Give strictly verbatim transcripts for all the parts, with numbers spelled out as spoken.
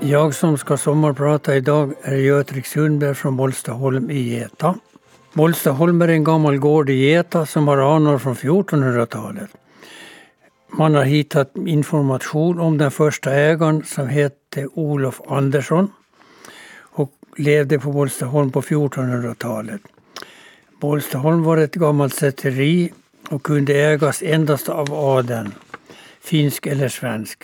Jag som ska sommarprata idag är Götrik Sundberg från Bollstaholm i Geta. Bollstaholm är en gammal gård i Geta som har anor från fjortonhundratalet. Man har hittat information om den första ägaren som hette Olof Andersson och levde på Bollstaholm på fjortonhundratalet. Bollstaholm var ett gammalt säteri och kunde ägas endast av adeln, finsk eller svensk.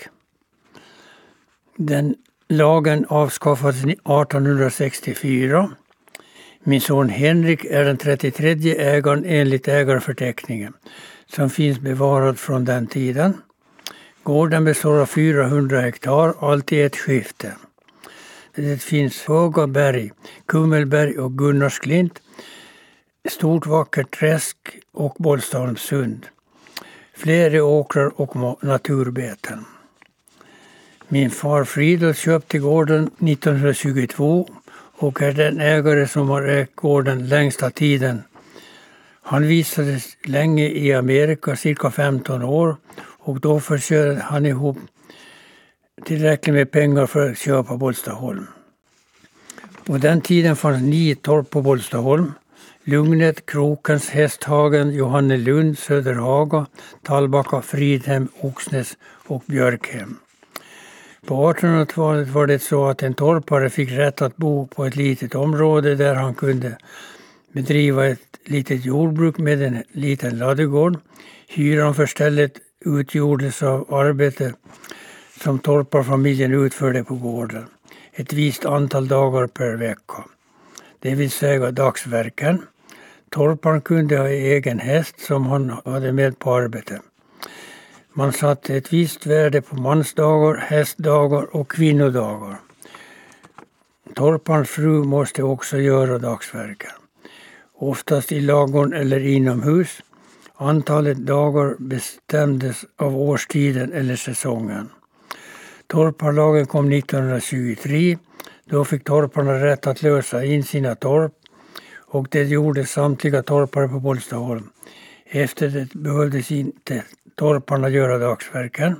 Den lagen avskaffades arton sextiofyra. Min son Henrik är den trettiotredje ägaren enligt ägarförteckningen som finns bevarad från den tiden. Gården består av fyrahundra hektar, allt i ett skifte. Det finns höga berg, Kummelberg och Gunnarsklint, stort vackert träsk och Bollstaholmssund. Flera åkrar och naturbeten. Min far Fridolf köpte gården nittonhundratjugotvå och är den ägare som har ägt gården längsta tiden. Han visades länge i Amerika, cirka femton år, och då försörjde han ihop tillräckligt med pengar för att köpa Bollstaholm. På den tiden fanns nio torp på Bollstaholm. Lugnet, Krokens, Hästhagen, Johannelund, Söderhaga, Tallbacka, Fridhem, Oxnäs och Björkhem. På artonhundratalet var det så att en torpare fick rätt att bo på ett litet område där han kunde bedriva ett litet jordbruk med en liten ladugård. Hyran för stället utgjordes av arbete som torparfamiljen utförde på gården. Ett visst antal dagar per vecka. Det vill säga dagsverken. Torparen kunde ha egen häst som han hade med på arbetet. Man satte ett visst värde på mansdagar, hästdagar och kvinnodagar. Torparens fru måste också göra dagsverken. Oftast i lagården eller inomhus. Antalet dagar bestämdes av årstiden eller säsongen. Torparlagen kom nittonhundratjugotre. Då fick torparna rätt att lösa in sina torp. Och det gjorde samtliga torpare på Bollstaholm. Efter det behövdes inte torparna göra dagsverken.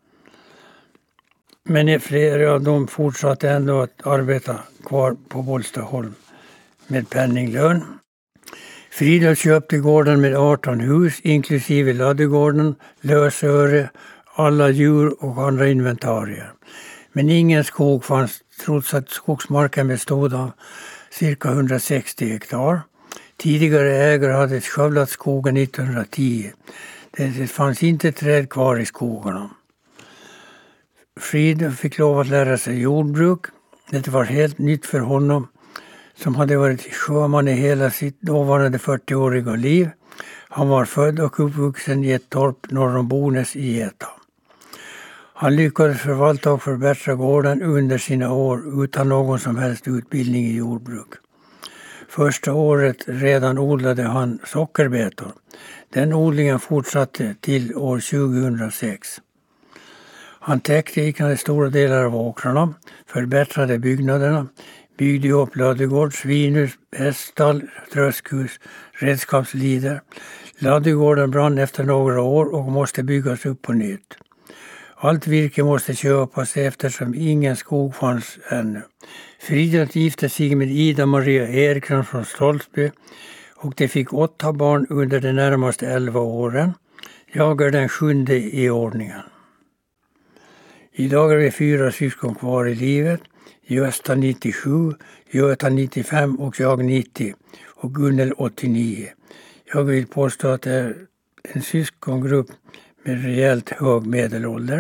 Men flera av dem fortsatte ändå att arbeta kvar på Bollstaholm med penninglön. Fridolf köpte gården med arton hus inklusive ladugården, lösöre, alla djur och andra inventarier. Men ingen skog fanns trots att skogsmarken bestod av cirka hundrasextio hektar. Tidigare ägare hade skövlat skogen nittonhundratio. Det fanns inte träd kvar i skogarna. Fridolf fick lov att lära sig jordbruk. Det var helt nytt för honom som hade varit sjöman i hela sitt dåvarande fyrtioåriga liv. Han var född och uppvuxen i ett torp norr om Bonäs i Geta. Han lyckades förvalta och förbättra gården under sina år utan någon som helst utbildning i jordbruk. Första året redan odlade han sockerbetor. Den odlingen fortsatte till år tjugohundrasex. Han täckte ikande stora delar av åkrarna, förbättrade byggnaderna, byggde upp ladugård, svinhus, häststall, tröskhus, redskapslider. Ladugården brann efter några år och måste byggas upp på nytt. Allt virke måste köpas eftersom ingen skog fanns ännu. Fridolf gifte sig med Ida Maria Eriksson från Stolsby och de fick åtta barn under de närmaste elva åren. Jag är den sjunde i ordningen. Idag är vi fyra syskon kvar i livet. Gösta nittiosju, Göta nittiofem och jag nittio och Gunnel åttionio. Jag vill påstå att det är en syskongrupp med rejält hög medelålder.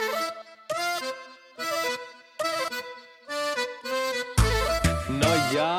Nåja!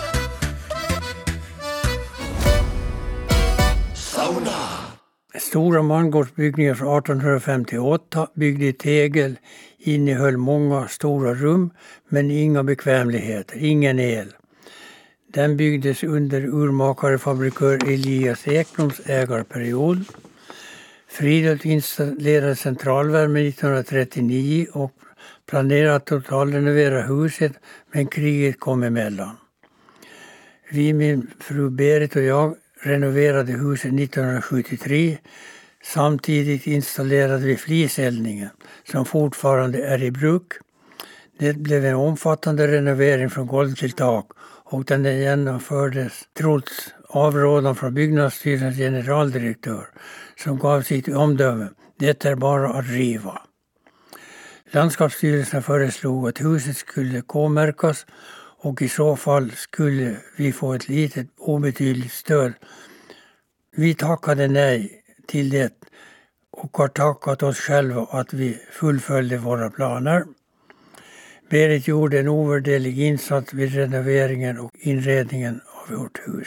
Sauna! Stora mangårdsbyggningar från artonhundrafemtioåtta byggde i tegel innehöll många stora rum men inga bekvämligheter, ingen el. Den byggdes under urmakare-fabrikör Elias Ekbloms ägarperiod. Fridolf installerade centralvärme nittonhundratrettionio och planerade att totalrenovera huset, men kriget kom emellan. Vi, min fru Berit och jag renoverade huset nittonhundrasjuttiotre. Samtidigt installerade vi fliseldningen som fortfarande är i bruk. Det blev en omfattande renovering från golv till tak och den genomfördes trots avrådan från byggnadsstyrelsens generaldirektör som gav sitt omdöme: det är bara att riva. Landskapsstyrelsen föreslog att huset skulle K-märkas och i så fall skulle vi få ett litet obetydligt stöd. Vi tackade nej till det och har tackat oss själva att vi fullföljde våra planer. Berit gjorde en ovärderlig insats vid renoveringen och inredningen av vårt hus.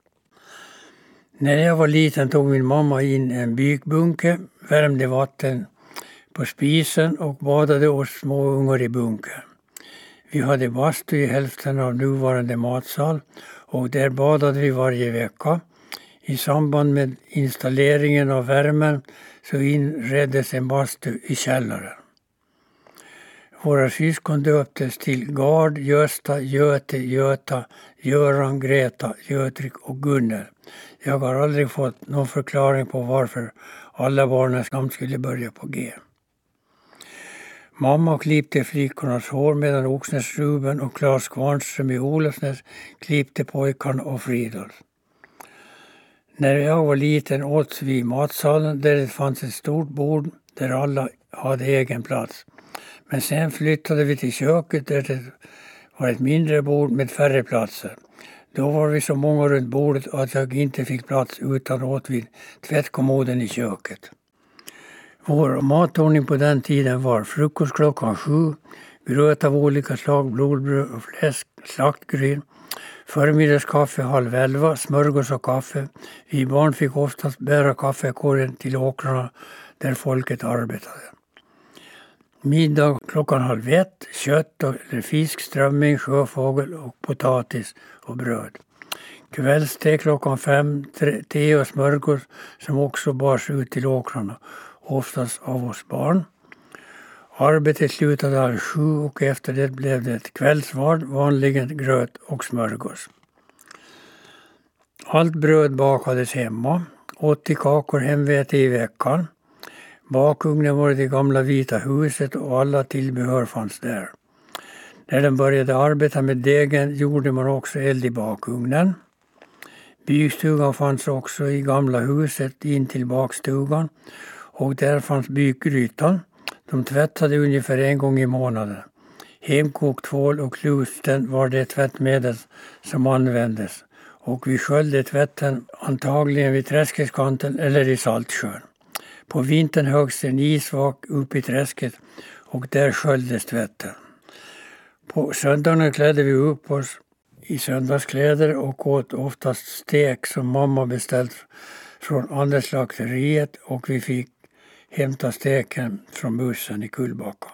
När jag var liten tog min mamma in en bykbunke, värmde vatten på spisen och badade oss små ungar i bunken. Vi hade bastu i hälften av nuvarande matsal och där badade vi varje vecka. I samband med installeringen av värmen så inreddes en bastu i källaren. Våra syskon döptes till Gard, Gösta, Göte, Göta, Göran, Greta, Götrik och Gunnel. Jag har aldrig fått någon förklaring på varför alla barnens namn skulle börja på G. Mamma klippte flickornas hår medan Oxnäs Ruben och Claes Kvarnström i Olofsnäs klippte pojkarna och Fridolf. När jag var liten åt vi i matsalen där det fanns ett stort bord där alla hade egen plats. Men sen flyttade vi till köket där det var ett mindre bord med färre platser. Då var vi så många runt bordet att jag inte fick plats utan åt vid tvättkommoden i köket. Vår matordning på den tiden var frukost klockan sju, gröt av olika slag, blodbröd och fläsk, slaktgryn, förmiddagskaffe halv elva, smörgås och kaffe. Vi barn fick oftast bära kaffekorgen till åkrarna där folket arbetade. Middag klockan halv ett, kött eller fisk, strömming, sjöfågel och potatis och bröd. Kvällste klockan fem, te och smörgås som också bars ut till åkrarna, oftast av oss barn. Arbetet slutade halv sju och efter det blev det ett kvällsvard, vanligen gröt och smörgås. Allt bröd bakades hemma, åttio kakor hemvete i veckan. Bakugnen var det gamla vita huset och alla tillbehör fanns där. När de började arbeta med degen gjorde man också eld i bakugnen. Bykstugan fanns också i gamla huset in till bakstugan och där fanns bykgrytan. De tvättade ungefär en gång i månaden. Hemkokt tvål och klusten var det tvättmedel som användes och vi sköljde tvätten antagligen vid träskeskanten eller i Saltsjön. På vintern högst en isvak upp i träsket och där sköljdes tvätten. På söndagarna klädde vi upp oss i söndagskläder och åt oftast stek som mamma beställt från Anderslakteriet och vi fick hämta steken från bussen i Kullbacka.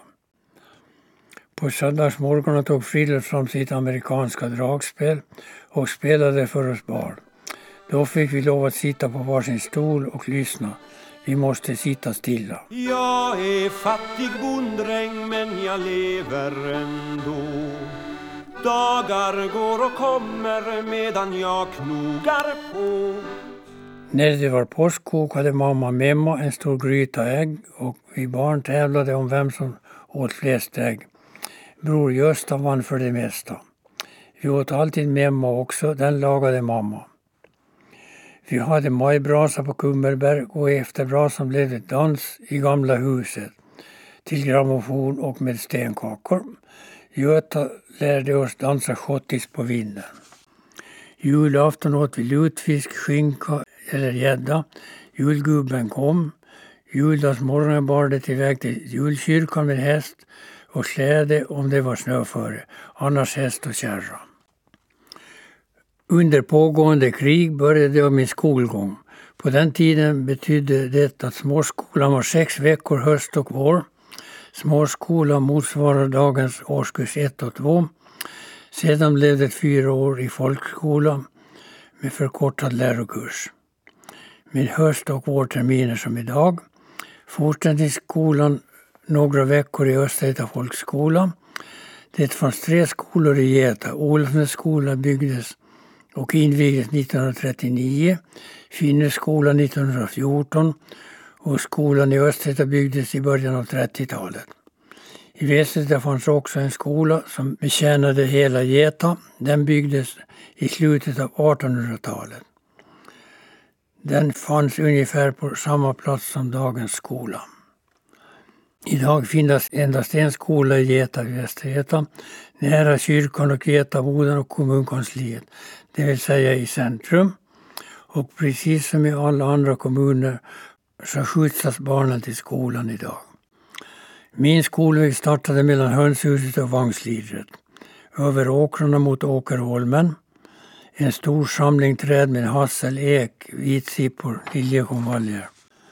På söndagsmorgonen tog Fridolf fram sitt amerikanska dragspel och spelade för oss barn. Då fick vi lov att sitta på varsin stol och lyssna. Vi måste sitta stilla. Jag är fattig bonddräng men jag lever ändå. Dagar går och kommer medan jag knogar på. När det var påskkok hade mamma memma en stor gryta ägg och vi barn tävlade om vem som åt flest ägg. Bror Gösta vann för det mesta. Vi åt alltid memma också, den lagade mamma. Vi hade majbrasa på Kummelberg och efter brasan blev det dans i gamla huset till grammofon och med stenkakor. Göta lärde oss dansa schottis på vinden. Julafton åt vi lutfisk, skinka eller gädda. Julgubben kom. Juldagsmorgonen bar det iväg till julkyrkan med häst och släde om det var snö före, annars häst och kärra. Under pågående krig började jag min skolgång. På den tiden betydde det att småskolan var sex veckor höst och vår. Småskolan motsvarar dagens årskurs ett och två. Sedan blev det fyra år i folkskola med förkortad lärokurs. Med höst- och vårterminer som idag. Fortsatte i skolan några veckor i Östergöta folkskola. Det fanns tre skolor i Geta. Olofsnäs skola byggdes och invigdes nittonhundratrettionio, Finneskolan nittonhundrafjorton och skolan i Östergöta byggdes i början av trettiotalet. I Veslita fanns också en skola som betjänade hela Geta. Den byggdes i slutet av artonhundratalet. Den fanns ungefär på samma plats som dagens skola. Idag finns endast en skola i Geta i Västergeta, nära kyrkan och Getaboden och kommunkansliet, det vill säga i centrum. Och precis som i alla andra kommuner så skjutsas barnen till skolan idag. Min skolväg startade mellan Hönshuset och Vagnslidret. Över åkrarna mot Åkerholmen. En stor samling träd med hassel, ek, vitsippor, liljekonvaljer.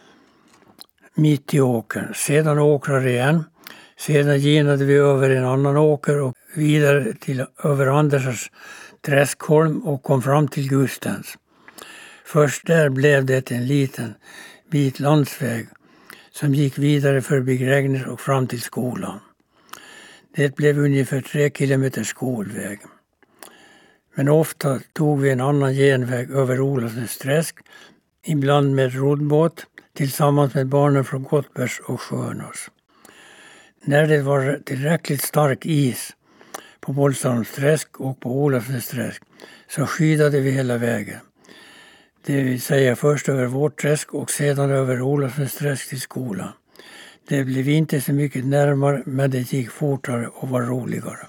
Mitt i åkern. Sedan åkrar igen. Sedan genade vi över en annan åker och vidare till över Andersens träskholm och kom fram till Gustens. Först där blev det en liten bit landsväg som gick vidare förbi Gränges och fram till skolan. Det blev ungefär tre kilometer skolväg. Men ofta tog vi en annan genväg över Olofsens träsk, ibland med roddbåt, tillsammans med barnen från Gottbergs och Sjönås. När det var tillräckligt stark is på Bollstaholms träsk och på Olofsens träsk så skidade vi hela vägen. Det vill säga först över vårt träsk och sedan över Olofsens träsk till skolan. Det blev inte så mycket närmare, men det gick fortare och var roligare.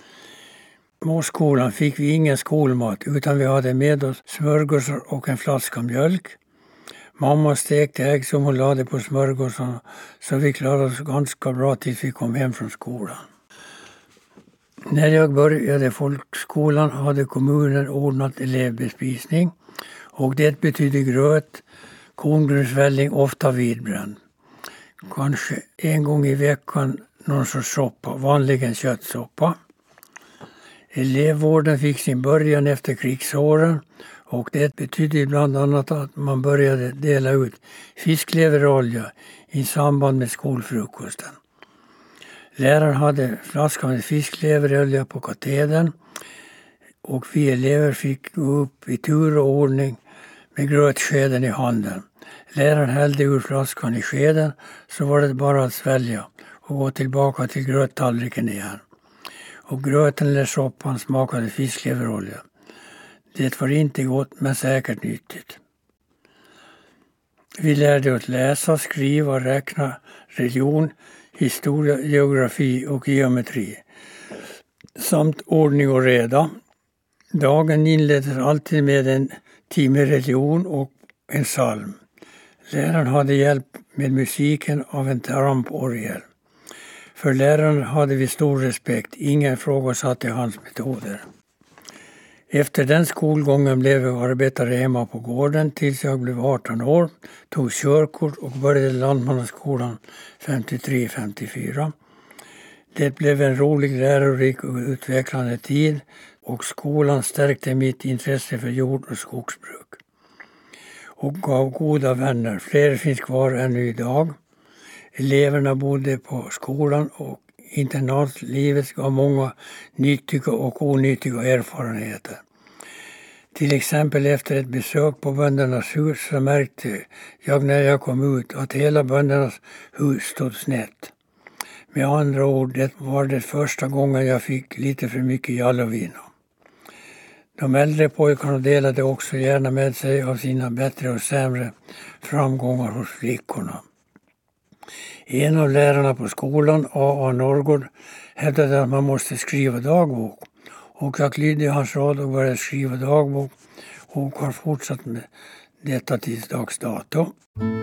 På skolan fick vi ingen skolmat utan vi hade med oss smörgåsar och en flaska mjölk. Mamma stekte ägg som hon lade på smörgåsarna så vi klarade oss ganska bra tills vi kom hem från skolan. När jag började folkskolan hade kommunen ordnat elevbespisning och det betydde gröt, korngrönsvälling, ofta vidbränd. Kanske en gång i veckan någon sorts soppa, vanligen köttsoppa. Elevvården fick sin början efter krigsåren och det betydde bland annat att man började dela ut fiskleverolja i samband med skolfrukosten. Läraren hade flaskan med fiskleverolja på katedern och vi elever fick gå upp i tur och ordning med grötskeden i handen. Läraren hällde ur flaskan i skeden så var det bara att svälja och gå tillbaka till gröttallriken igen. Och gröten eller soppan smakade fiskleverolja. Det var inte gott men säkert nyttigt. Vi lärde oss läsa, skriva, räkna, religion, historia, geografi och geometri. Samt ordning och reda. Dagen inleddes alltid med en timme religion och en psalm. Läraren hade hjälp med musiken av en tramporgel. För läraren hade vi stor respekt, ingen ifrågasatte hans metoder. Efter den skolgången blev jag arbetare hemma på gården tills jag blev arton år, tog körkort och började Lantmannaskolan femtiotre femtiofyra. Det blev en rolig, lärorik och utvecklande tid och skolan stärkte mitt intresse för jord- och skogsbruk. Och gav goda vänner, fler finns kvar ännu idag. Eleverna bodde på skolan och internatlivet gav många nyttiga och onyttiga erfarenheter. Till exempel efter ett besök på böndernas hus så märkte jag när jag kom ut att hela böndernas hus stod snett. Med andra ord, det var det första gången jag fick lite för mycket jallovino. De äldre pojkarna delade också gärna med sig av sina bättre och sämre framgångar hos flickorna. En av lärarna på skolan, A A Norrgård, hävdade att man måste skriva dagbok. Och jag lydde hans råd och började skriva dagbok och har fortsatt med detta tills dags dato.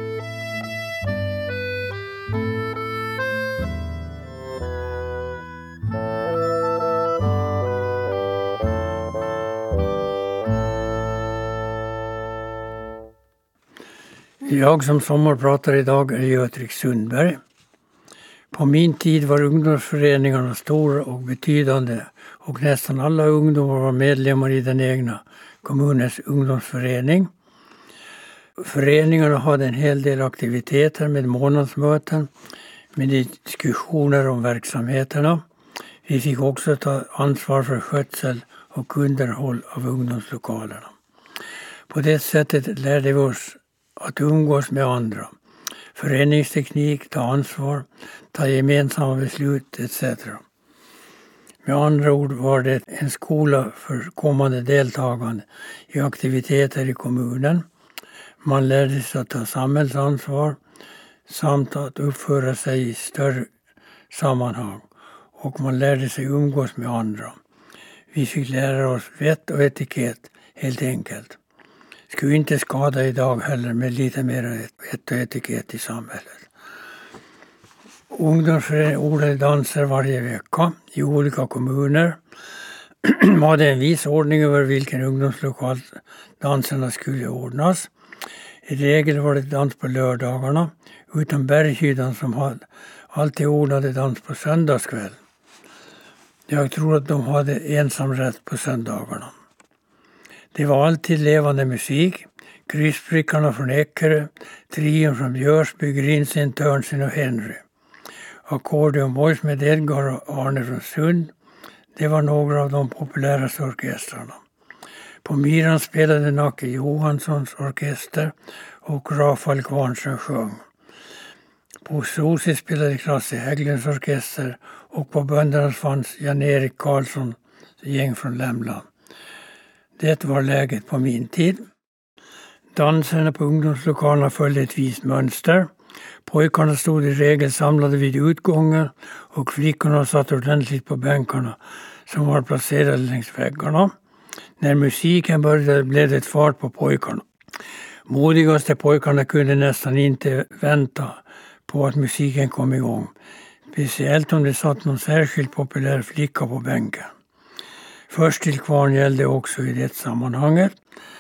Jag som sommarpratar idag är Götrik Sundberg. På min tid var ungdomsföreningarna stora och betydande och nästan alla ungdomar var medlemmar i den egna kommunens ungdomsförening. Föreningarna hade en hel del aktiviteter med månadsmöten, med diskussioner om verksamheterna. Vi fick också ta ansvar för skötsel och underhåll av ungdomslokalerna. På det sättet lärde vi oss att umgås med andra. föreningsteknik, ta ansvar, ta gemensamma beslut et cetera. Med andra ord var det en skola för kommande deltagande i aktiviteter i kommunen. Man lärde sig att ta samhällsansvar samt att uppföra sig i större sammanhang. Och man lärde sig umgås med andra. Vi fick lära oss vett och etikett helt enkelt. Skulle inte skada idag heller med lite mer vett och etikett i samhället. Ungdomsföreningen ordnade danser varje vecka i olika kommuner. Man hade en viss ordning över vilken ungdomslokal danserna skulle ordnas. I regel var det dans på lördagarna, utan Berghydan som hade alltid ordnade dans på söndagskväll. Jag tror att de hade ensamrätt på söndagarna. Det var alltid levande musik. Kryssprickarna från Eckerö, trion från Björsby, Grinsen, Törnsen och Henry. Accordion Boys med Edgar och Arne från Sund. Det var några av de populäraste orkestrarna. På Myran spelade Nacke Johanssons orkester och Rafael Kvarnsson sjöng. På Sosi spelade Klasse Hägglunds orkester och på Böndernas fanns Jan-Erik Karlsson gäng från Lämland. Det var läget på min tid. Danserna på ungdomslokalerna följde ett visst mönster. Pojkarna stod i regel samlade vid utgången och flickorna satt ordentligt på bänkarna som var placerade längs väggarna. När musiken började blev det ett fart på pojkarna. Modigaste pojkarna kunde nästan inte vänta på att musiken kom igång. Speciellt om det satt någon särskilt populär flicka på bänken. Först till kvarn gällde också i det sammanhanget.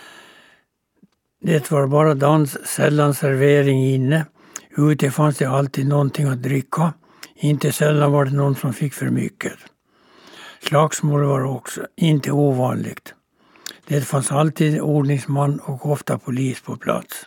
Det var bara dans, sällan servering inne. Ute fanns det alltid någonting att dricka. Inte sällan var det någon som fick för mycket. Slagsmål var också inte ovanligt. Det fanns alltid ordningsman och ofta polis på plats.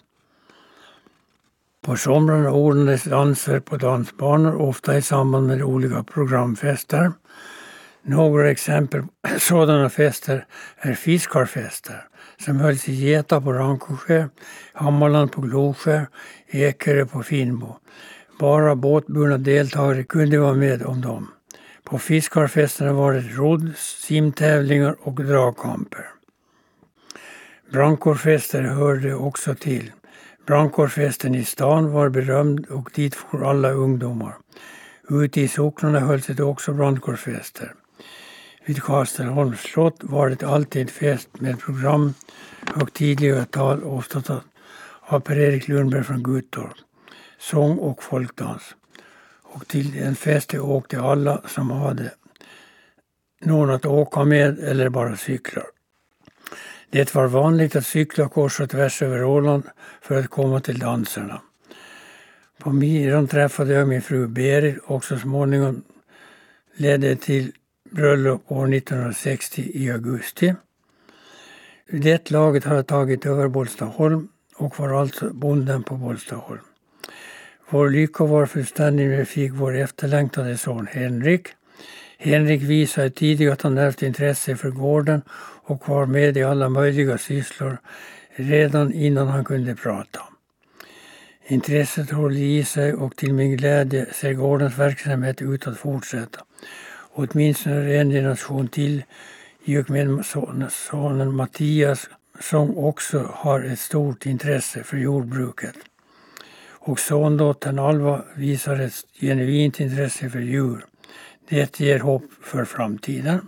På somrarna ordnades danser på dansbanor, ofta i samband med olika programfester. Några exempel på sådana fester är fiskarfester som hölls i Geta på Rankosjö, Hammarland på Glosjö, Ekerö på Finnbo. Bara båtburna deltagare kunde vara med om dem. På fiskarfesterna var det rodd, simtävlingar och dragkamper. Brandkårsfester hörde också till. Brandkårsfesten i stan var berömd och dit for alla ungdomar. Ute i socknarna hölls det också brandkårsfester. Vid Kastelholms slott var det alltid fest med program och tidiga tal, ofta av Per-Erik Lundberg från Guttorp. Sång och folkdans. Och till en fest åkte alla som hade någon att åka med eller bara cyklar. Det var vanligt att cykla kors och tvärs över Åland för att komma till danserna. På Myran träffade jag min fru Berit och så småningom ledde till bröllop år nittonhundrasextio i augusti. Det laget hade tagit över Bollstaholm och var alltså bonden på Bollstaholm. Vår lycka var fullständig när vi fick vår efterlängtade son Henrik. Henrik visade tidigt att han haft intresse för gården och var med i alla möjliga sysslor redan innan han kunde prata. Intresset höll i sig och till min glädje ser gårdens verksamhet ut att fortsätta. Åtminstone en generation till i och med sonen Mattias som också har ett stort intresse för jordbruket. Och sondottern Alva visar ett genuint intresse för djur. Det ger hopp för framtiden.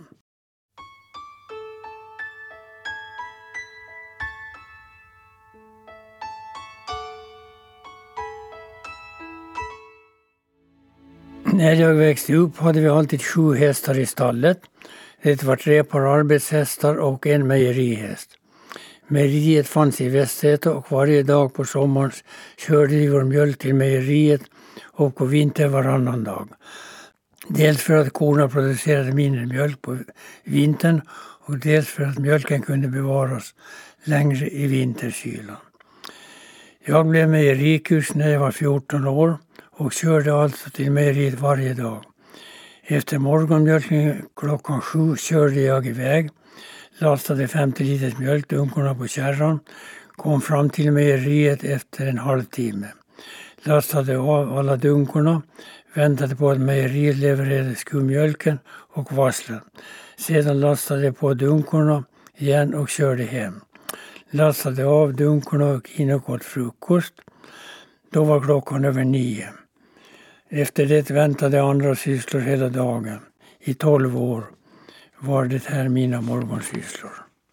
När jag växte upp hade vi alltid sju hästar i stallet. Det var tre par arbetshästar och en mejerihäst. Mejeriet fanns i Västsäter och varje dag på sommaren körde vi vår mjölk till mejeriet och på vintern varannan dag. Dels för att korna producerade mindre mjölk på vintern och dels för att mjölken kunde bevaras längre i vinterkylan. Jag blev mejerikurs när jag var fjorton år och körde alltså till mejeriet varje dag. Efter morgonmjölkningen klockan sju körde jag iväg, lastade femtio liters mjölkdunkarna på kärran, kom fram till mejeriet efter en halvtimme. lastade av alla dunkorna, väntade på att mejeriet levererade skummjölken och vasslen. Sedan lastade på dunkorna igen och körde hem. Lastade av dunkorna och in och åt frukost. Då var klockan över nio. Efter det väntade andra sysslor hela dagen. I tolv år var det här mina morgonsysslor.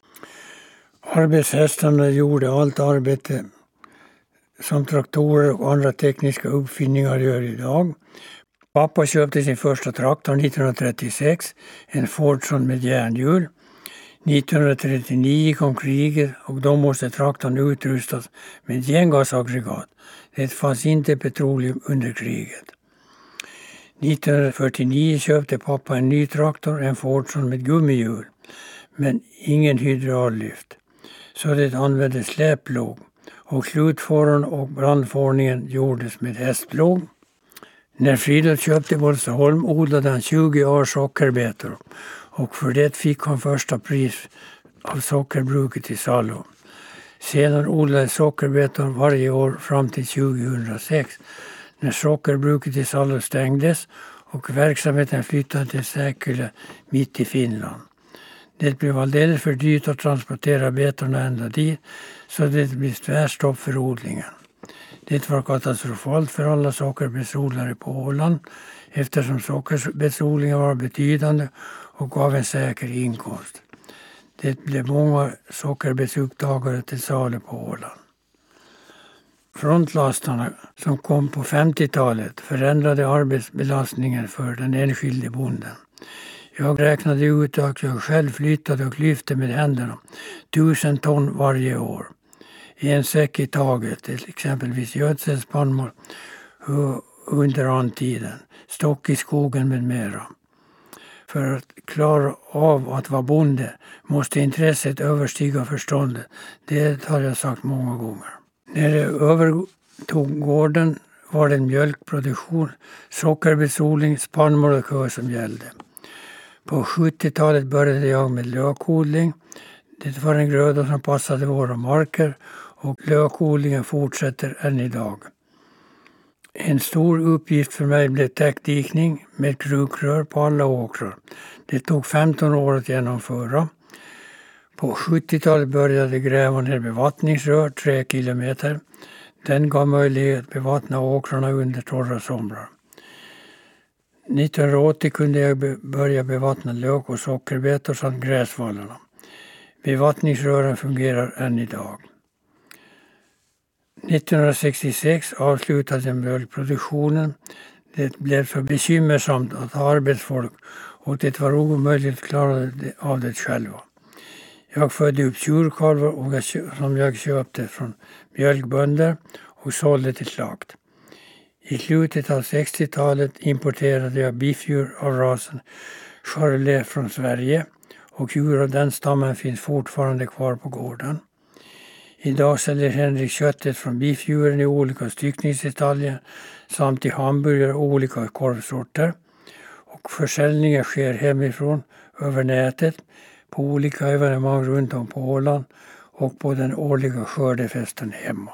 Arbetshästarna gjorde allt arbete som traktorer och andra tekniska uppfinningar gör idag. Pappa köpte sin första traktor nittonhundratrettiosex, en Fordson med järnhjul. nittonhundratrettionio kom kriget och då måste traktorn utrustas med gengasaggregat. Det fanns inte petroleum under kriget. nittonhundrafyrtionio köpte pappa en ny traktor, en Fordson med gummihjul, men ingen hydraullyft. Så det använde släplåg och slutfåran och brandfårningen gjordes med hästplåg. När Fridolf köpte Bollstaholm odlade han tjugo år sockerbetor och för det fick han första pris av sockerbruket i Sallo. Sedan odlades sockerbetor varje år fram till tjugohundrasex när sockerbruket i Sallo stängdes och verksamheten flyttade till Säkylä mitt i Finland. Det blev alldeles för dyrt att transportera betorna ända dit så det blev tvärstopp för odlingen. Det var katastrofalt för alla sockerbetsodlare på Åland eftersom sockerbetsodlingen var betydande och gav en säker inkomst. Det blev många sockerbetsupptagare till salu på Åland. Frontlastarna som kom på femtiotalet förändrade arbetsbelastningen för den enskilde bonden. Jag räknade ut att jag själv flyttade och lyfte med händerna tusen ton varje år. I en säck i taget, till exempelvis gödselspannmål under antiden, stock i skogen med mera. För att klara av att vara bonde måste intresset överstiga förståndet. Det har jag sagt många gånger. När jag övertog gården var det mjölkproduktion, sockerbetsodling, spannmål och kö som gällde. På sjuttiotalet började jag med lökodling. Det var en gröda som passade våra marker och lökodlingen fortsätter än idag. En stor uppgift för mig blev täckdikning med krukrör på alla åkrar. Det tog femton år att genomföra. På sjuttiotalet började gräva ner bevattningsrör, tre kilometer. Den gav möjlighet att bevattna åkrarna under torra somrar. nittonhundraåttio kunde jag börja bevattna lök och sockerbetor samt gräsvallarna. Bevattningsrören fungerar än idag. nittonhundrasextiosex avslutade mjölkproduktionen. Det blev för bekymmersamt att ha arbetsfolk och det var omöjligt att klara av det själva. Jag födde upp tjurkalvar och jag, som jag köpte från mjölkbönder och sålde till slakt. I slutet av sextiotalet importerade jag biffdjur av rasen Charolais från Sverige och djur av den stammen finns fortfarande kvar på gården. Idag säljer Henrik köttet från biffdjuren i olika styckningsdetaljer samt i hamburgare och olika korvsorter. Och försäljningen sker hemifrån över nätet på olika evenemang runt om på Åland och på den årliga skördefesten hemma.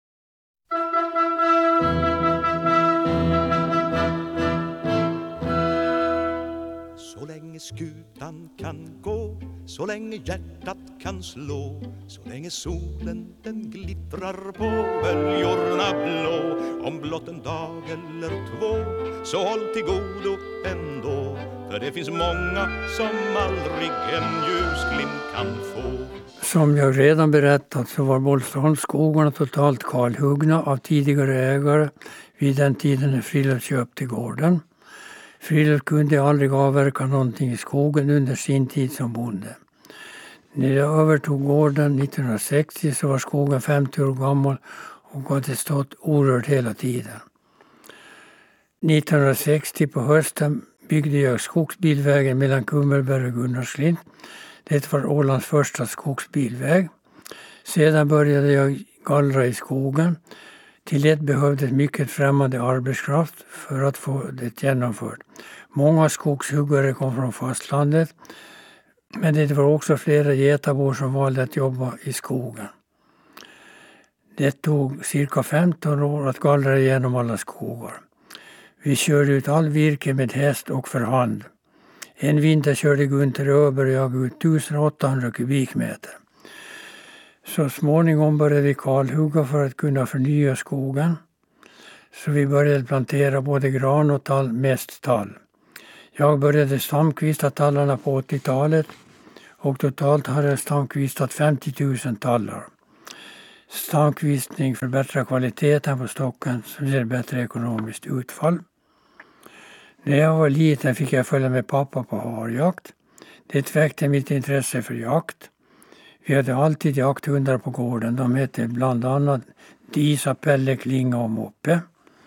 Så länge skutan kan gå, så länge hjärtat kan slå, så länge solen den glittrar på böljorna blå, om blott en dag eller två, så håll till godo ändå, för det finns många som aldrig en ljusglimt kan få. Som jag redan berättat så var Bollstaholmsskogarna totalt kalhuggna av tidigare ägare vid den tiden när Fridolf köpte gården. Fridolf kunde aldrig avverka någonting i skogen under sin tid som bonde. När jag övertog gården nittonhundrasextio så var skogen femtio år gammal och hade stått orörd hela tiden. nittonhundrasextio på hösten byggde jag skogsbilvägen mellan Kummelberg och Gunnarsklint. Det var Ålands första skogsbilväg. Sedan började jag gallra i skogen. Till det behövdes mycket främmande arbetskraft för att få det genomfört. Många skogshuggare kom från fastlandet, men det var också flera getabor som valde att jobba i skogen. Det tog cirka femton år att gallra igenom alla skogar. Vi körde ut all virke med häst och för hand. En vinter körde Gunther Öberg och jag ut tusenåttahundra kubikmeter. Så småningom började vi kalhugga för att kunna förnya skogen. Så vi började plantera både gran och tall, mest tall. Jag började stamkvista tallarna på åttiotalet och totalt hade jag stamkvistat femtio tusen tallar. Stamkvistning förbättrar kvaliteten på stocken som ger bättre ekonomiskt utfall. När jag var liten fick jag följa med pappa på harjakt. Det väckte mitt intresse för jakt. Vi hade alltid jakthundar på gården. De hette bland annat Disa, Pelle, Klinga och Moppe.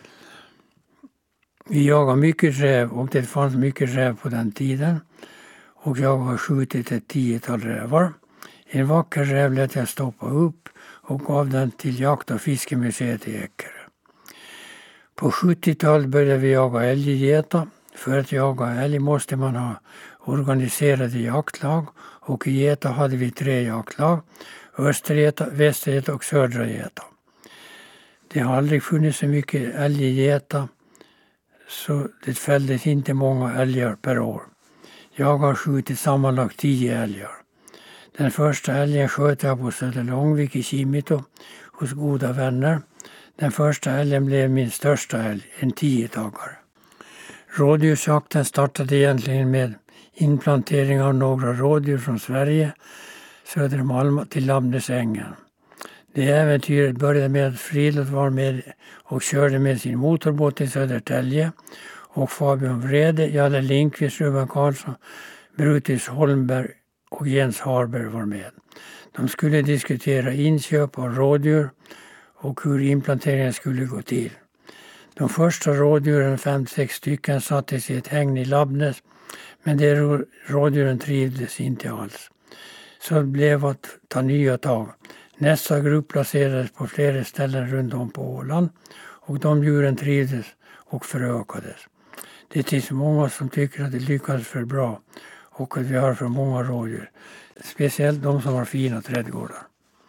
Vi jagade mycket räv och det fanns mycket räv på den tiden. Och jag har skjutit ett tiotal rävar. En vacker räv lät jag stoppa upp och gav den till jakt- och fiskemuseet i Ekerö. På sjuttiotalet började vi jaga älggeta. För att jaga älg måste man ha organiserade jaktlag och i Geta hade vi tre jaktlag. Östergeta, Västergeta och Södra Geta. Det har aldrig funnits så mycket älg i Geta så det fälldes inte många älgar per år. Jag har skjutit sammanlagt tio älgar. Den första älgen sköt jag på Söderlångvik i Kimito hos goda vänner. Den första älgen blev min största älg, en tiotagare. Rådjursjakten startade egentligen med inplantering av några rådjur från Sverige söder om Alma till Lammnesängen. Det äventyret började med att Fridolf var med och körde med sin motorbåt till Södertälje och Fabian Vrede, Jalle Lindqvist, Ruben Karlsson, Brutus Holmberg och Jens Harberg var med. De skulle diskutera inköp av rådjur och hur inplanteringen skulle gå till. De första rådjuren, fem sex stycken, sattes i ett hägn i Labbnes, men de rådjuren trivdes inte alls. Så det blev att ta nya tag. Nästa grupp placerades på flera ställen runt om på Åland och de djuren trivdes och förökades. Det finns många som tycker att det lyckades för bra och att vi har för många rådjur. Speciellt de som har fina trädgårdar.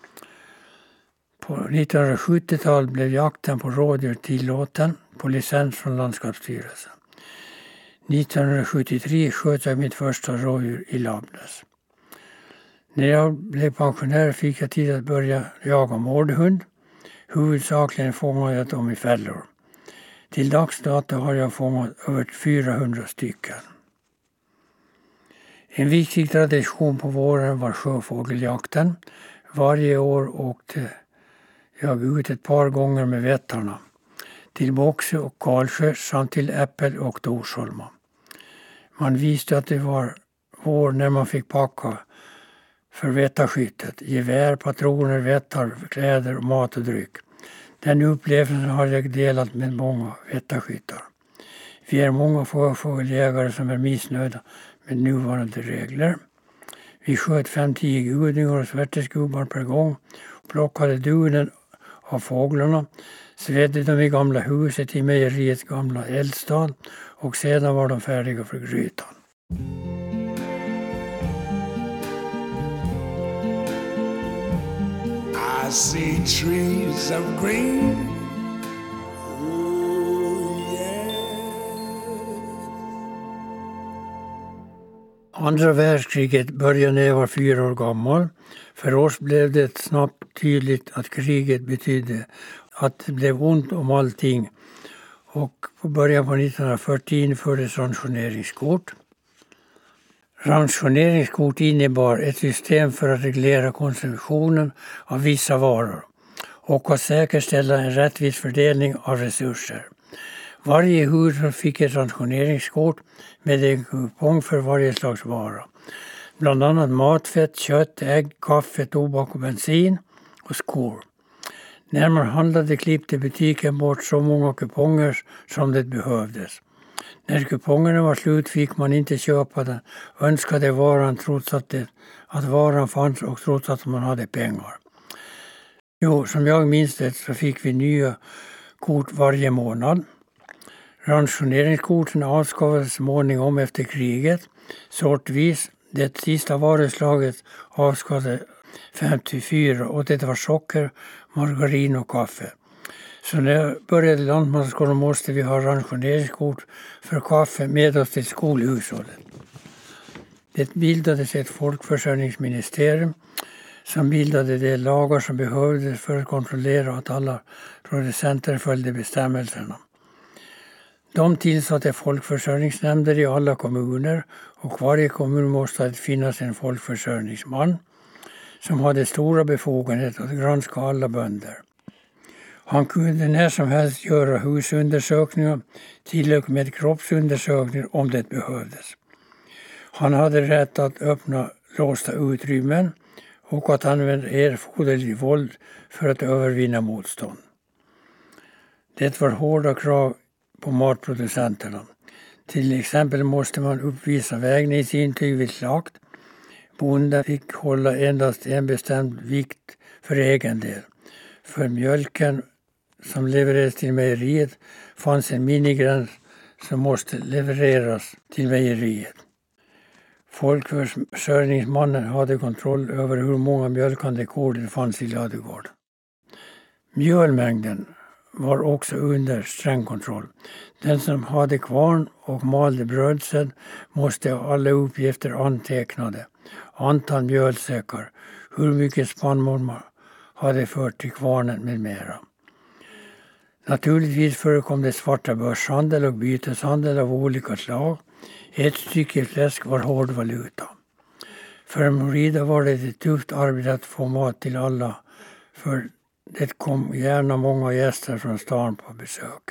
På nittonhundrasjuttiotalet blev jakten på rådjur tillåten på licens från Landskapsstyrelsen. nittonhundrasjuttiotre sköt jag mitt första rådjur i Labbnes. När jag blev pensionär fick jag tid att börja jaga mårdhund. Huvudsakligen fångade jag dem i fällor. Till dags dato har jag fångat över fyrahundra stycken. En viktig tradition på våren var sjöfågeljakten. Varje år åkte jag ut ett par gånger med vättarna. Till Boxö och Karlsjö samt till Äppel och Torsholma. Man visste att det var vår när man fick packa för vättarskyttet. Gevär, patroner, vättar, kläder, mat och dryck. Den upplevelsen har jag delat med många vättarskyttar. Vi är många sjöfågeljägare som är missnöjda med nuvarande regler. Vi sköt fem till tio gudingar och svärtesgubbar per gång. Plockade duden av fåglarna. Svedde dem i gamla huset i mejeriets gamla eldstad. Och sedan var de färdiga för grytan. I see trees of green. Oh, yeah. Andra världskriget började när jag var fyra år gammal. För oss blev det snabbt tydligt att kriget betydde att det blev ont om allting. Och på början på nittonhundrafyrtio infördes ransoneringskort. Ransoneringskort innebar ett system för att reglera konsumtionen av vissa varor och att säkerställa en rättvis fördelning av resurser. Varje hushåll fick ett ransoneringskort med en kupong för varje slags vara. Bland annat matfett, kött, ägg, kaffe, tobak och bensin och skor. När man handlade klippte butiken bort så många kuponger som det behövdes. När kupongerna var slut fick man inte köpa den önskade varan trots att, det, att varan fanns och trots att man hade pengar. Jo, som jag minns det så fick vi nya kort varje månad. Ransoneringskorten avskaffades småningom efter kriget. Sortvis, det sista varuslaget avskaffades femtiofyra och det var socker, margarin och kaffe. Så när jag började lantmanskolan måste vi ha ransoneringskort för kaffe med oss till skolhushållet. Det bildades ett folkförsörjningsministerium som bildade de lagar som behövdes för att kontrollera att alla producenter följde bestämmelserna. De tillsatte folkförsörjningsnämnder i alla kommuner och varje kommun måste finnas en folkförsörjningsman som hade stora befogenheter att granska alla bönder. Han kunde när som helst göra husundersökningar, till och med kroppsundersökningar om det behövdes. Han hade rätt att öppna låsta utrymmen och att använda erforderligt våld för att övervinna motstånd. Det var hårda krav på matproducenterna. Till exempel måste man uppvisa vägningsintyg vid slakt. Bonden fick hålla endast en bestämd vikt för egen del. För mjölken som levererades till mejeriet fanns en minigräns som måste levereras till mejeriet. Folkförsörjningsmannen hade kontroll över hur många mjölkande kor det fanns i ladugården. Mjölmängden var också under sträng kontroll. Den som hade kvarn och malde brödsäd måste ha alla uppgifter antecknade. Antal mjölsäckar, hur mycket spannmål man hade fört till kvarnen med mera. Naturligtvis förekom det svarta börshandel och byteshandel av olika slag. Ett stycke fläsk var hård valuta. För Morida var det ett tufft arbete att få mat till alla, för det kom gärna många gäster från stan på besök.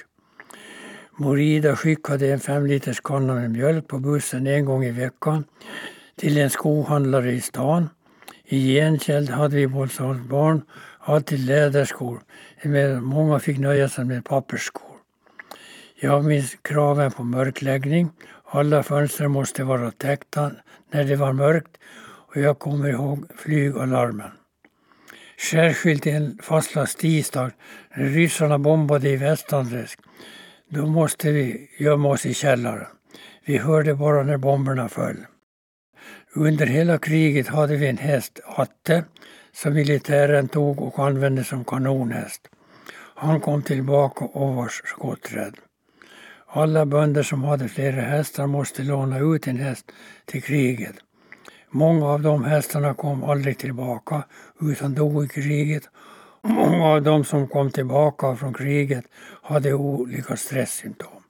Morida skickade en fem liters kanna med mjölk på bussen en gång i veckan till en skohandlare i stan. I gengäld hade vi Bålsholms barn alltid läderskor, men många fick nöja sig med pappersskor. Jag minns kraven på mörkläggning. Alla fönster måste vara täckta när det var mörkt och jag kommer ihåg flygalarmen. Särskilt en fastlagd tisdag när ryssarna bombade i Västanräsk. Då måste vi gömma oss i källaren. Vi hörde bara när bomberna föll. Under hela kriget hade vi en häst, Atte, som militären tog och använde som kanonhäst. Han kom tillbaka och var skotträdd. Alla bönder som hade flera hästar måste låna ut en häst till kriget. Många av de hästarna kom aldrig tillbaka utan dog i kriget. Många av de som kom tillbaka från kriget hade olika stresssymptom.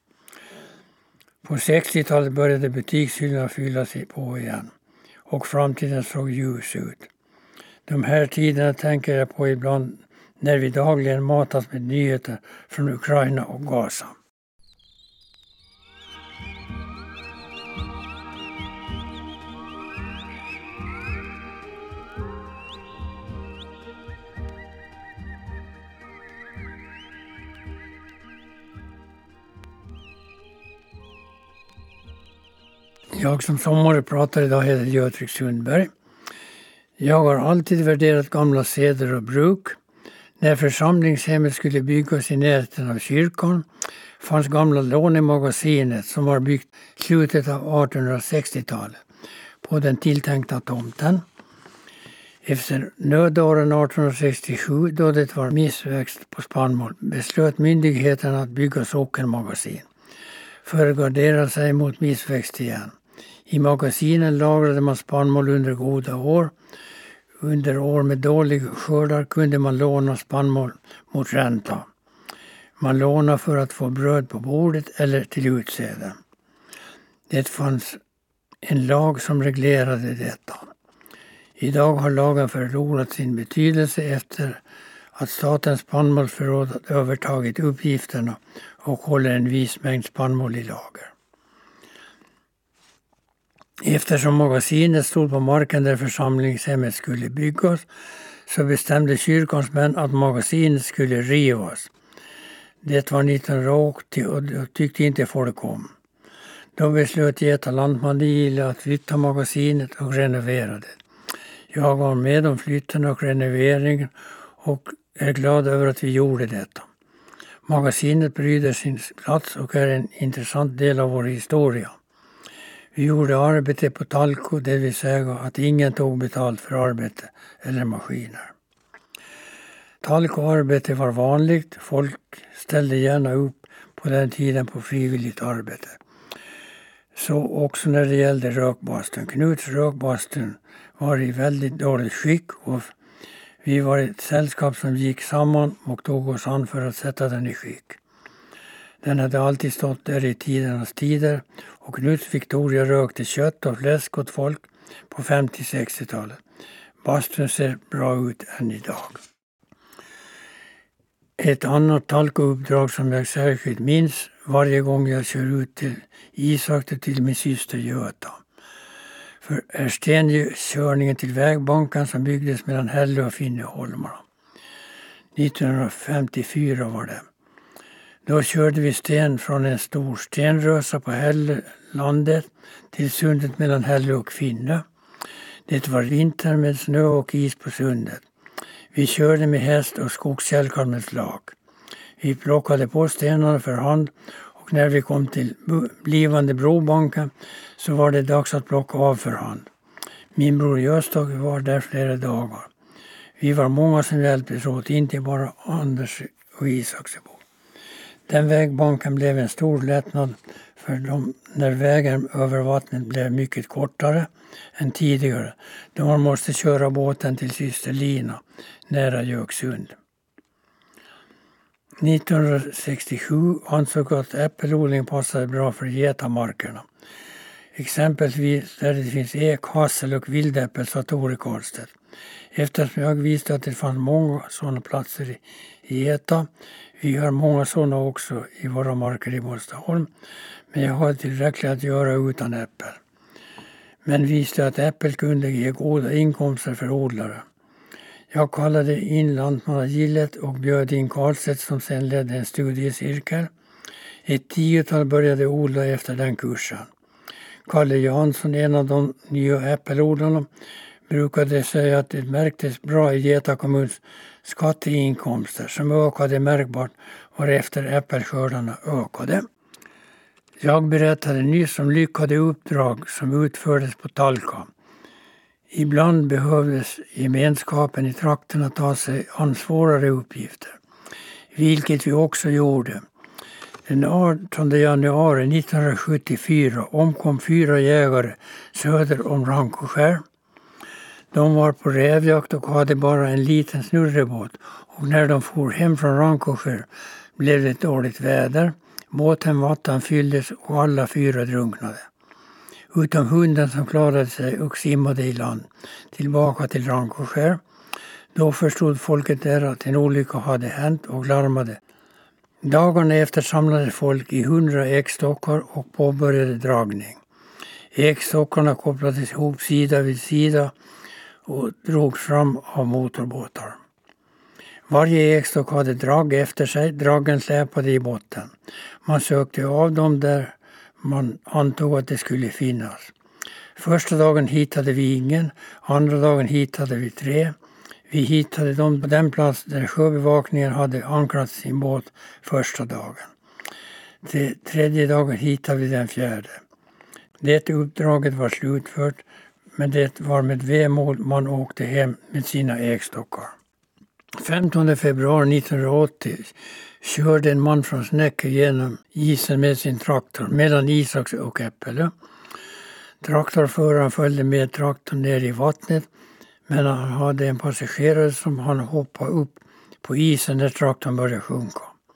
På sextiotalet började butikshyllorna fylla sig på igen och framtiden såg ljus ut. De här tiderna tänker jag på ibland när vi dagligen matas med nyheter från Ukraina och Gaza. Jag som sommarpratare idag heter Götrik Sundberg. Jag har alltid värderat gamla seder och bruk. När församlingshemmet skulle byggas i närheten av kyrkan fanns gamla lånemagasinet som var byggt i slutet av artonhundrasextiotalet på den tilltänkta tomten. Efter nödåren artonhundrasextiosju, då det var missväxt på spannmål, beslöt myndigheten att bygga sockermagasin för att gardera sig mot missväxt igen. I magasinen lagrade man spannmål under goda år. Under år med dåliga skördar kunde man låna spannmål mot ränta. Man lånade för att få bröd på bordet eller till utsäde. Det fanns en lag som reglerade detta. Idag har lagen förlorat sin betydelse efter att statens spannmålsförråd övertagit uppgifterna och håller en viss mängd spannmål i lager. Eftersom magasinet stod på marken där församlingshemmet skulle byggas så bestämde kyrkans män att magasinet skulle rivas. Det var nittonhundraåttio och då tyckte inte folk om. Då beslöt Geta lantman Gille att flytta magasinet och renovera det. Jag var med om flytten och renoveringen och är glad över att vi gjorde detta. Magasinet bryter sin plats och är en intressant del av vår historia. Vi gjorde arbete på talko, det vill säga att ingen tog betalt för arbete eller maskiner. Talkoarbete var vanligt, folk ställde gärna upp på den tiden på frivilligt arbete. Så också när det gällde rökbastun. Knuts rökbastun var i väldigt dåligt skick och vi var ett sällskap som gick samman och tog oss an för att sätta den i skick. Den hade alltid stått där i tidernas tider och Knuts Victoria rökte kött och fläsk åt folk på femtio-sextiotalet. Bastun ser bra ut än idag. Ett annat talkouppdrag som jag särskilt minns varje gång jag kör ut till Isakte till min syster Göta. För är stenkörningen till vägbanken som byggdes mellan Hälle och Finneholmarna. nittonhundrafemtiofyra var det. Då körde vi sten från en stor stenrösa på Hällelandet till sundet mellan Hälle och Finne. Det var vinter med snö och is på sundet. Vi körde med häst och skogskälkar med slag. Vi plockade på stenarna för hand och när vi kom till blivande brobanken så var det dags att plocka av för hand. Min bror Gösta var där flera dagar. Vi var många som hjälptes åt, inte bara Anders och Isaksebo. Den vägbanken blev en stor lättnad för dem när vägen över vattnet blev mycket kortare än tidigare, då man måste köra båten till syster Lina nära Göksund. nittonhundrasextiosju ansåg att äppelodling passade bra för getamarkerna. Exempelvis där det finns ek, hassel och vildäppel, sa Tore Karlstedt. Eftersom jag visste att det fanns många sådana platser i Geta, vi har många sådana också i våra marker i Bollstaholm, men jag hade tillräckligt att göra utan äppel. Men visste att äppel kunde ge goda inkomster för odlare. Jag kallade in lantmannagillet och bjöd in Karlstedt som sedan ledde en studiecirkel. Ett tiotal började odla efter den kursen. Kalle Jansson, en av de nya äppelodlarna, brukade säga att det märktes bra i Geta kommuns skatteinkomster som ökade märkbart varefter äppelskördarna ökade. Jag berättade nyss om lyckade uppdrag som utfördes på Talka. Ibland behövdes gemenskapen i trakterna ta sig an svårare uppgifter, vilket vi också gjorde. Den artonde januari nittonhundrasjuttiofyra omkom fyra jägare söder om Rankoskär. De var på rävjakt och hade bara en liten snurrebåt och när de for hem från Rankoskär blev det dåligt väder. Båten vatten fylldes och alla fyra drunknade. Utom hunden som klarade sig och simmade i land tillbaka till Rankoskär. Då förstod folket där att en olycka hade hänt och larmade. Dagarna efter samlade folk i hundra ekstockar och påbörjade dragning. Ekstockarna kopplades ihop sida vid sida och drogs fram av motorbåtar. Varje ekstock hade drag efter sig, dragen släpade i botten. Man sökte av dem där man antog att det skulle finnas. Första dagen hittade vi ingen, andra dagen hittade vi tre. Vi hittade dem på den plats där sjöbevakningen hade ankrat sin båt första dagen. Den tredje dagen hittade vi den fjärde. Det uppdraget var slutfört, men det var med vemood man åkte hem med sina ekstockar. femtonde februari nittonhundraåttio körde en man från Snäcke genom isen med sin traktor mellan Isaks och Äppelö. Traktorföraren följde med traktorn ner i vattnet, men han hade en passagerare som han hoppade upp på isen när traktorn började sjunka.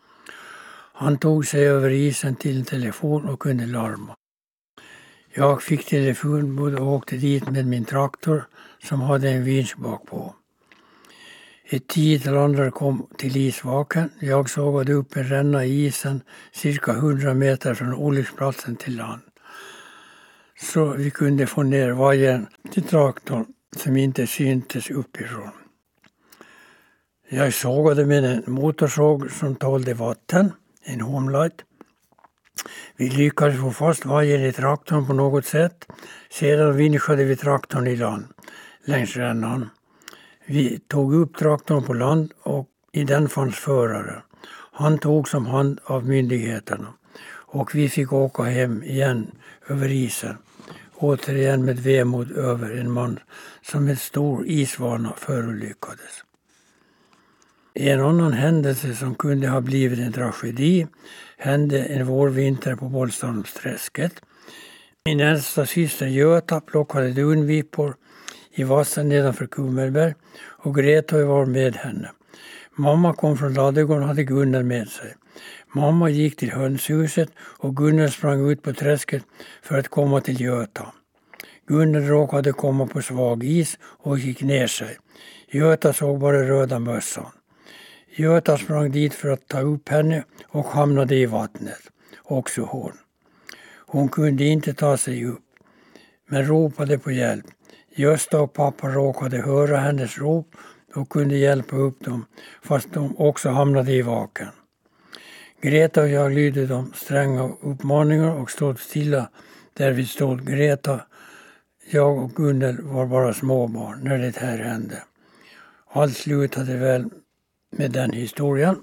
Han tog sig över isen till en telefon och kunde larma. Jag fick telefonbud och åkte dit med min traktor som hade en vinsch bakpå. Ett tiotal andra kom till isvaken. Jag sågade upp en ränna i isen cirka hundra meter från olycksplatsen till land. Så vi kunde få ner vajern till traktorn som inte syntes uppifrån. Jag sågade med en motorsåg som tålde vatten, en Homelight. Vi lyckades få fast vajern i traktorn på något sätt. Sedan vinschade vi traktorn i land längs rännan. Vi tog upp traktorn på land och i den fanns förare. Han tog som hand av myndigheterna och vi fick åka hem igen över isen. återigen med vemod över en man som med stor isvana förolyckades. En annan händelse som kunde ha blivit en tragedi hände en vårvinter på Bollstormsträsket. Min äldsta syster Göta plockade dunvipor i vassen nedanför Kummelberg och Greta var med henne. Mamma kom från ladugården och hade Gunnar med sig. Mamma gick till hönshuset och Gunnar sprang ut på träsket för att komma till Göta. Gunnar råkade komma på svag is och gick ner sig. Göta såg bara röda mössan. Göta sprang dit för att ta upp henne och hamnade i vattnet. Också hon. Hon kunde inte ta sig upp, men ropade på hjälp. Gösta och pappa råkade höra hennes rop och kunde hjälpa upp dem, fast de också hamnade i vaken. Greta och jag lydde de stränga uppmaningar och stod stilla där vi stod. Greta, jag och Gunnel var bara småbarn när det här hände. Allt slutade väl med den historien.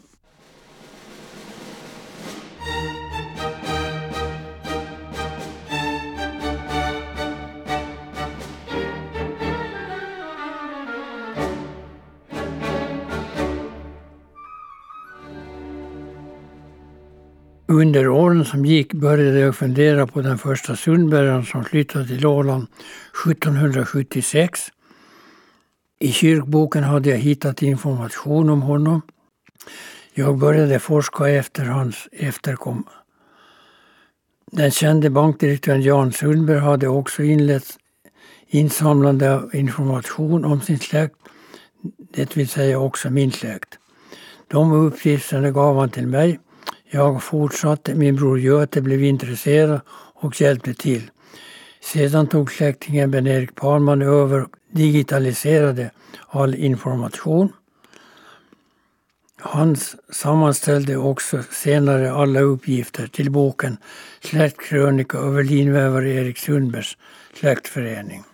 Under åren som gick började jag fundera på den första Sundbergaren som flyttade till Åland sjuttonhundrasjuttiosex. I kyrkboken hade jag hittat information om honom. Jag började forska efter hans efterkommande. Den kände bankdirektören Jan Sundberg hade också inlett insamlande av information om sin släkt, det vill säga också min släkt. De uppgifterna gav han till mig. Jag fortsatte, min bror Göte blev intresserad och hjälpte till. Sedan tog släktingen Ben-Erik Parman över och digitaliserade all information. Han sammanställde också senare alla uppgifter till boken Släktkrönika över linvävare Erik Sundbergs släktförening.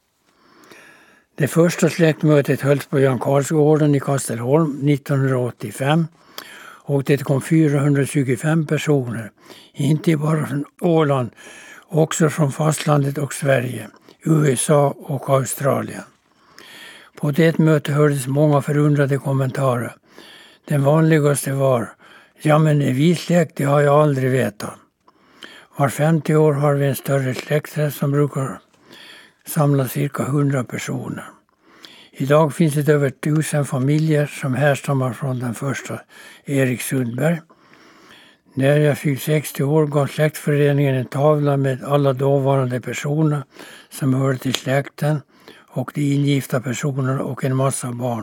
Det första släktmötet hölls på Jan Karlsgården i Kastelholm nittonhundraåttiofem. Och det kom fyrahundratjugofem personer, inte bara från Åland, också från fastlandet och Sverige, U S A och Australien. På det mötet hördes många förundrade kommentarer. Den vanligaste var, ja men är vi släkt, det har jag aldrig vetat. Var femtio år har vi en större släktträff som brukar samla cirka hundra personer. Idag finns det över tusen familjer som härstammar från den första Erik Sundberg. När jag fyllt sextio år gav släktföreningen en tavla med alla dåvarande personer som hörde till släkten och de ingifta personerna och en massa barn.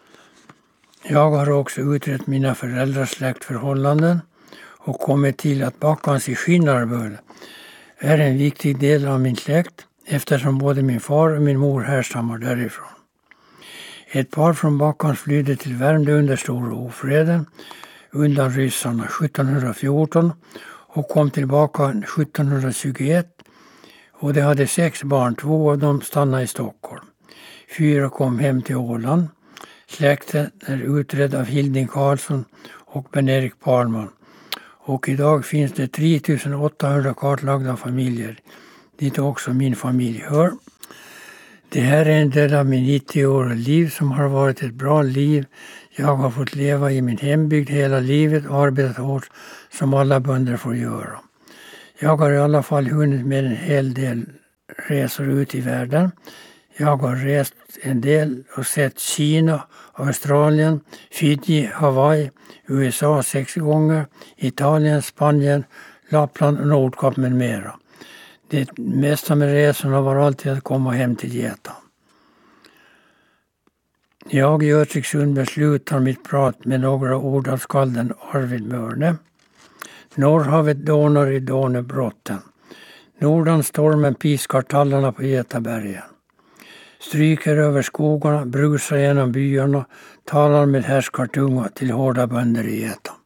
Jag har också utrett mina föräldrars släktförhållanden och kommit till att Backans i Skinnarbull är en viktig del av min släkt eftersom både min far och min mor härstammar därifrån. Ett par från Backans flydde till Värmdö under stora ofreden undan ryssarna sjuttonhundrafjorton och kom tillbaka sjuttonhundratjugoett och de hade sex barn, två av dem stannade i Stockholm. Fyra kom hem till Åland. Släkten är utredd av Hilding Karlsson och Ben-Erik Parman och idag finns det tre tusen åttahundra kartlagda familjer dit också min familj hör. Det här är en del av min nittioåriga liv som har varit ett bra liv. Jag har fått leva i min hembygd hela livet och arbetat hårt som alla bönder får göra. Jag har i alla fall hunnit med en hel del resor ut i världen. Jag har rest en del och sett Kina, Australien, Fiji, Hawaii, U S A sex gånger, Italien, Spanien, Lappland och Nordkap med mera. Det mesta med resorna var alltid att komma hem till Geta. Jag, Götrik Sundberg, slutar mitt prat med några ord av skalden Arvid Mörne. Norrhavet dånar i Dånebrotten. Nordanstormen piskar tallarna på Getabergen. Stryker över skogarna, brusar genom byarna, talar med härskartunga till hårda bönder i Geta.